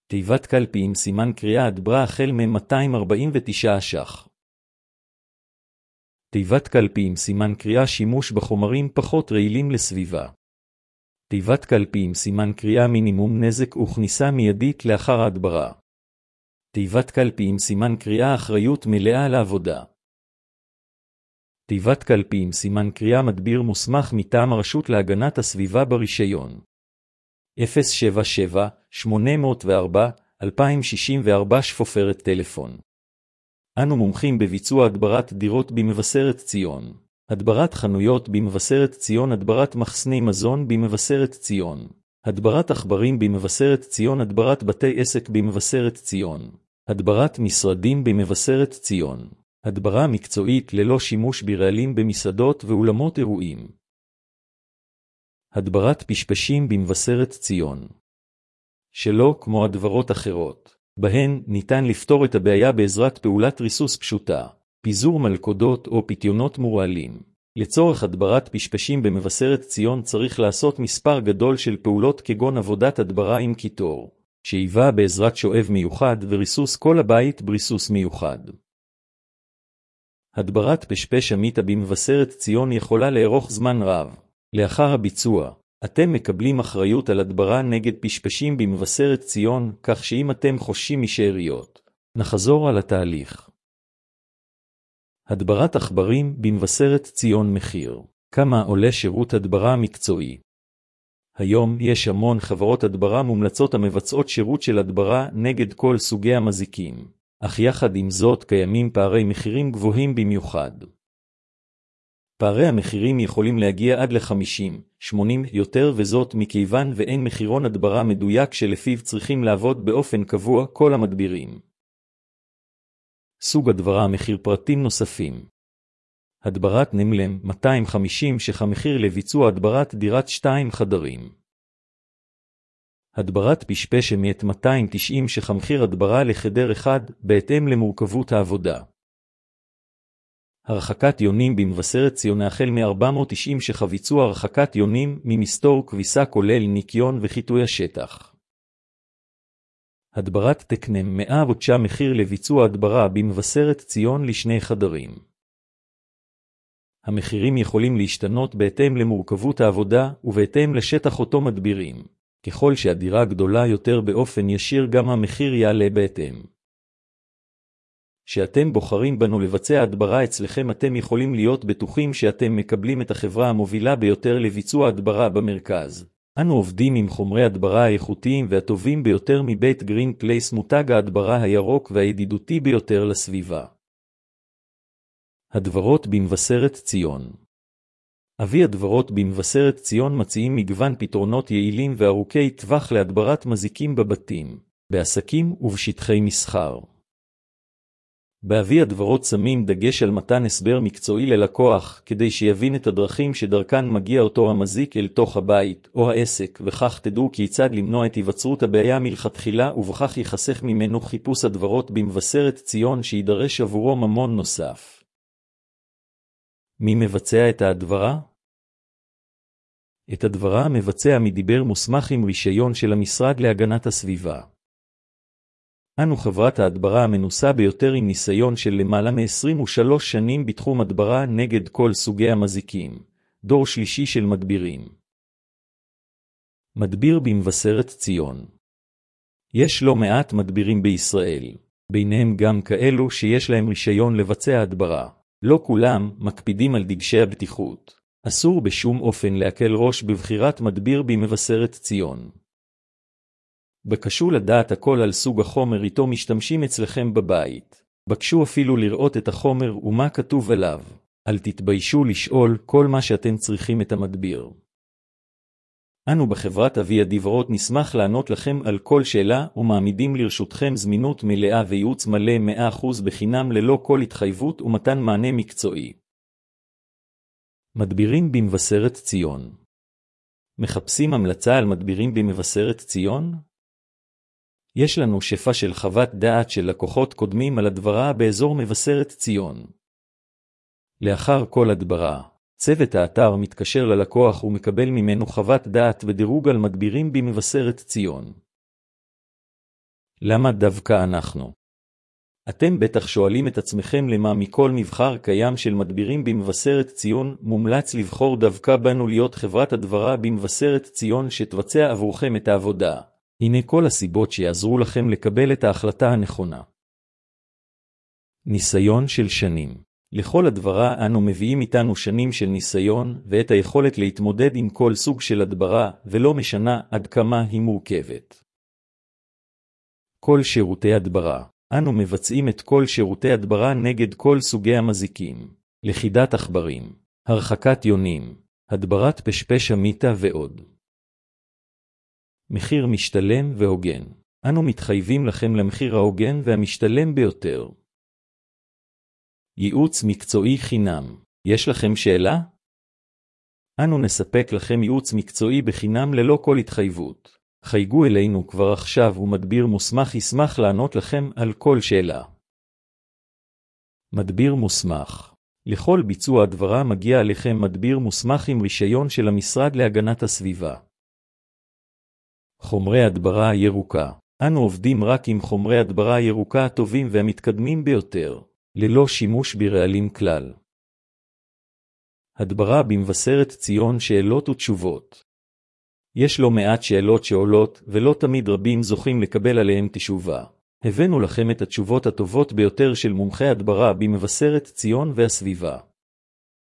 תיבת קלפי עם סימן קריאה הדברה החל מ-249 ש"ח. תיבת קלפי עם סימן קריאה שימוש בחומרים פחות רעילים לסביבה. תיבת קלפי עם סימן קריאה מינימום נזק וכניסה מיידית לאחר ההדברה. תיבת קלפי עם סימן קריאה אחריות מלאה לעבודה. תיבת קלפי עם סימן קריאה מדביר מוסמך מטעם הרשות להגנת הסביבה ברישיון 077-804-2064 שפופרת טלפון. אנו מומחים בביצוע הדברת דירות במבשרת ציון, הדברת חנויות במבשרת ציון, הדברת מחסני מזון במבשרת ציון, הדברת עכברים במבשרת ציון, הדברת בתי עסק במבשרת ציון, הדברת משרדים במבשרת ציון, הדברה מקצועית ללא שימוש ברעלים במסעדות ואולמות אירועים. הדברת פשפשים במבשרת ציון. שלא כמו הדברות אחרות, בהן ניתן לפתור את הבעיה בעזרת פעולת ריסוס פשוטה, פיזור מלכודות או פיתיונות מורעלים. לצורך הדברת פשפשים במבשרת ציון צריך לעשות מספר גדול של פעולות כגון עבודת הדברה עם קיטור, שאיבה בעזרת שואב מיוחד וריסוס כל הבית בריסוס מיוחד. הדברת פשפש אמיתה במבשרת ציון יכולה לארוך זמן רב. לאחר הביצוע, אתם מקבלים אחריות על הדברה נגד פשפשים במבשרת ציון, כך שאם אתם חוששים משאריות, נחזור על התהליך. הדברת עכברים במבשרת ציון מחיר. כמה עולה שירות הדברה מקצועי? היום יש המון חברות הדברה מומלצות המבצעות שירות של הדברה נגד כל סוגי המזיקים, אך יחד עם זאת קיימים פערי מחירים גבוהים במיוחד. פערי המחירים יכולים להגיע עד ל-50-80 יותר, וזאת מכיוון ואין מחירון הדברה מדויק שלפיו צריכים לעבוד באופן קבוע כל המדבירים. סוג הדברה מחיר פרטים נוספים. הדברת נמלם 250 ש"ח המחיר לביצוע הדברת דירת 2 חדרים. הדברת פשפש אמת 290 ש"ח המחיר הדברה לחדר 1 בהתאם למורכבות העבודה. הרחקת יונים במבשרת ציון החל מ-490 ש"ח ביצוע הרחקת יונים ממסתור כביסה כולל ניקיון וחיטוי השטח. הדברת תקנם 100 מחיר לביצוע הדברה במבשרת ציון לשני חדרים. המחירים יכולים להשתנות בהתאם למורכבות העבודה ובהתאם לשטח אותו מדבירים. ככל שהדירה גדולה יותר באופן ישיר גם המחיר יעלה בהתאם. שאתם בוחרים בנו לבצע הדברה אצלכם אתם יכולים להיות בטוחים שאתם מקבלים את החברה המובילה ביותר לביצוע הדברה במרכז. אנו עובדים עם חומרי הדברה האיכותיים והטובים ביותר מבית גרין פלייס, מותג ההדברה הירוק והידידותי ביותר לסביבה. הדברות במבשרת ציון. אבי הדברות במבשרת ציון מציעים מגוון פתרונות יעילים וארוכי טווח להדברת מזיקים בבתים, בעסקים ובשטחי מסחר. באבי הדברות שמים דגש על מתן הסבר מקצועי ללקוח, כדי שיבין את הדרכים שדרכן מגיע אותו המזיק אל תוך הבית או העסק, וכך תדעו כיצד למנוע את היווצרות הבעיה מלכתחילה, ובכך ייחסך ממנו חיפוש הדברות במבשרת ציון שידרש עבורו ממון נוסף. מי מבצע את ההדברה? את הדברה מבצע מדיבר מוסמך עם רישיון של המשרד להגנת הסביבה. אנו חברת ההדברה המנוסה ביותר עם ניסיון של למעלה מ-23 שנים בתחום הדברה נגד כל סוגי המזיקים, דור שלישי של מדבירים. מדביר במבשרת ציון. יש לא מעט מדבירים בישראל, ביניהם גם כאלו שיש להם רישיון לבצע הדברה. לא כולם מקפידים על דגשי הבטיחות. אסור בשום אופן להקל ראש בבחירת מדביר במבשרת ציון. בקשו לדעת הכל על סוג החומר איתו משתמשים אצלכם בבית. בקשו אפילו לראות את החומר ומה כתוב עליו. אל תתביישו לשאול כל מה שאתם צריכים את המדביר. אנו בחברת אבי הדברות נשמח לענות לכם על כל שאלה ומעמידים לרשותכם זמינות מלאה וייעוץ מלא 100% בחינם ללא כל התחייבות ומתן מענה מקצועי. מדבירים במבשרת ציון. מחפשים המלצה על מדבירים במבשרת ציון? יש לנו שפע של חוות דעת של לקוחות קודמים על הדברה באזור מבשרת ציון. לאחר כל הדברה, צוות האתר מתקשר ללקוח ומקבל ממנו חוות דעת ודירוג על מדבירים במבשרת ציון. למה דווקא אנחנו? אתם בטח שואלים את עצמכם למה מכל מבחר קיים של מדבירים במבשרת ציון מומלץ לבחור דווקא בנו להיות חברת הדברה במבשרת ציון שתבצע עבורכם את העבודה. הנה כל הסיבות שיעזרו לכם לקבל את ההחלטה הנכונה. ניסיון של שנים. לכל הדברה אנו מביאים איתנו שנים של ניסיון ואת היכולת להתמודד עם כל סוג של הדברה ולא משנה עד כמה היא מורכבת. כל שירותי הדברה. אנו מבצעים את כל שירותי הדברה נגד כל סוגי המזיקים, לכידת עכברים, הרחקת יונים, הדברת פשפש המיטה ועוד. מחיר משתלם והוגן. אנו מתחייבים לכם למחיר ההוגן והמשתלם ביותר. ייעוץ מקצועי חינם. יש לכם שאלה? אנו נספק לכם ייעוץ מקצועי בחינם ללא כל התחייבות. חייגו אלינו כבר עכשיו ומדביר מוסמך ישמח לענות לכם על כל שאלה. מדביר מוסמך. לכל ביצוע הדברה מגיע עליכם מדביר מוסמך עם רישיון של המשרד להגנת הסביבה. חומרי הדברה ירוקה. אנו עובדים רק עם חומרי הדברה ירוקה הטובים והמתקדמים ביותר, ללא שימוש ברעלים כלל. הדברה במבשרת ציון שאלות ותשובות. יש לא מעט שאלות שעולות ולא תמיד רבים זוכים לקבל עליהם תשובה. הבאנו לכם את התשובות הטובות ביותר של מומחי הדברה במבשרת ציון והסביבה.